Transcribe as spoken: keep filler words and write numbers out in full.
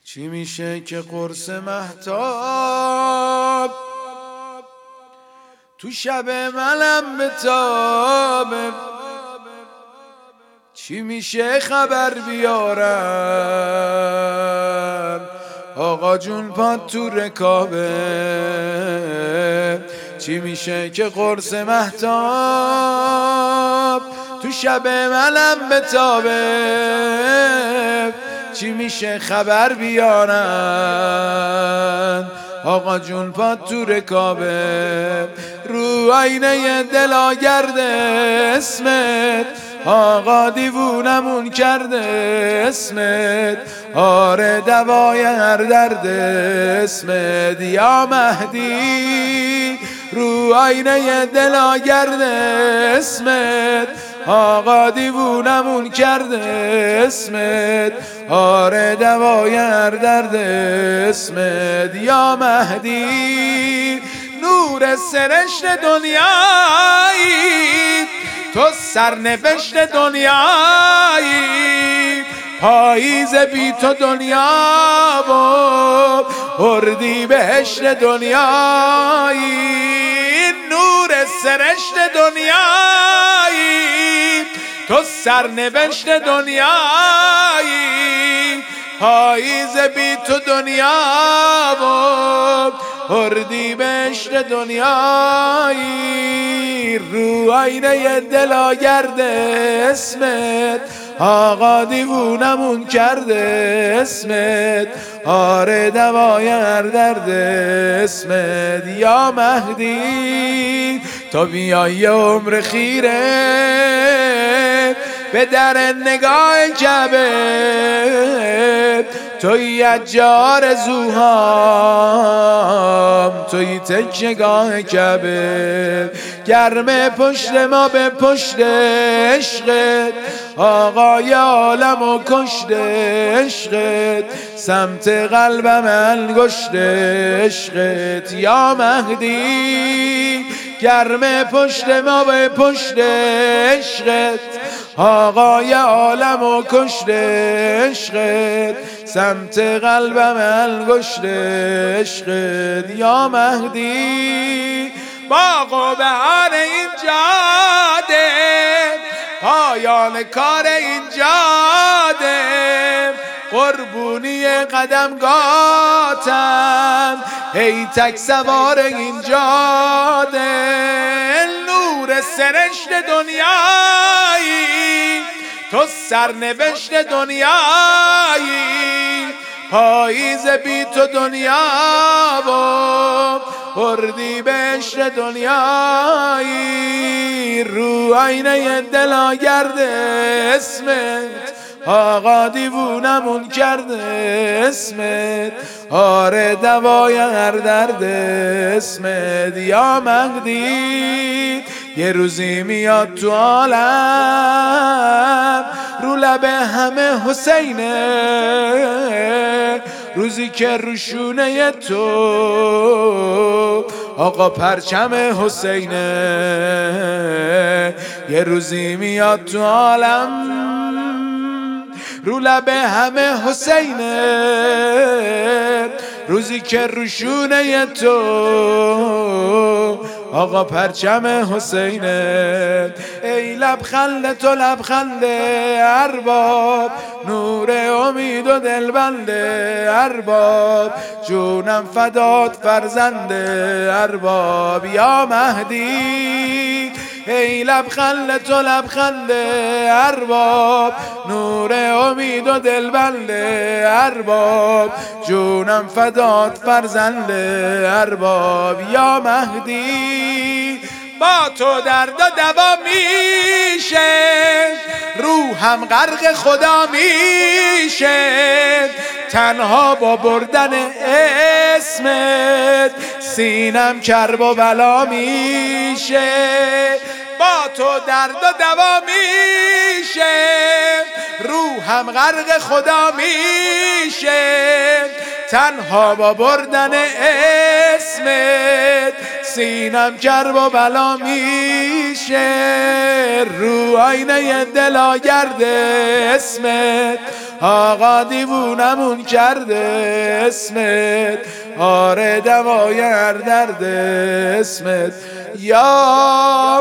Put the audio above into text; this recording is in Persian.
چی میشه که قرص مهتاب تو شب منم بتابه؟ چی میشه خبر بیارم آقا جون پاد تو رکابه؟ چی میشه که قرص مهتاب تو شب منم بتابه؟ چی میشه خبر بیارن آقا جون پاد تو رکابه؟ رو آینه دلا گرده اسمت آقا دیوونمون کرده اسمت، آره دوای هر درد اسمت یا مهدی. رو آینه دلا گرده اسمت آقا دیوونمون کرده اسمت، آره دوای هر درد اسمت یا مهدی. نور سرشت دنیایی تو سرنوشت دنیایی، پاییز بی تو دنیا و اردیبهشت دنیایی. نور سرشت دنیایی تو سرنوشت دنیایی، پاییز بی تو دنیا و اردیبهشت دنیایی. رو آینه دلا گرده اسمت آقا دیوونمون کرده اسمت، آره دوای هر درد اسمت یا مهدی. تا بیای عمر خیره به در نگاه کعبه، توی اجار زوهام توی تکیه‌گاه کعبه، گرم پشت ما به پشت عشقت آقای عالم و کشت عشقت، سمت قلبم انگشت عشقت یا مهدی. گرم پشت ما به پشت عشقت آقای عالم و کشت عشقت، سمت قلبم انگشت عشقت یا مهدی. باغ و بهار این جاده، پایان کار این جاده، قربونی قدمگاهتم ای تک سوار این جاده. نور سرشت دنیایی تو سرنوشت دنیایی، پاییز بی تو دنیا و اردیبهشت دنیایی. رو آینه دلا گرده اسمت آقا دیوونمون کرده اسمت، آره دوای هر درد اسمت یا مهدی. یه روزی میاد تو عالم رو لب همه حسینه، روزی که روشونه تو آقا پرچم حسینه. یه روزی میاد تو عالم رو لب همه حسینه، روزی که روشونه تو آقا پرچم حسینه. ای لبخند تو لبخند ارباب، نور امید و دلبند ارباب، جونم فدات فرزند ارباب یا مهدی. ای لبخند تو لبخند ارباب، نور امید و دلبند ارباب، جونم فدات فرزند ارباب یا مهدی. با تو درد و دوا میشه، روحم غرق خدا میشه، تنها با بردن اسمت سینم کرب و بلا میشه. با تو درد و دوا میشه، روحم غرق خدا میشه، تنها با بردن اسمت سینم کرب و بلا میشه. رو آینه دلا گرده اسمت آقا دیوونمون کرده اسمت، آره دوای هر درد اسمت. یا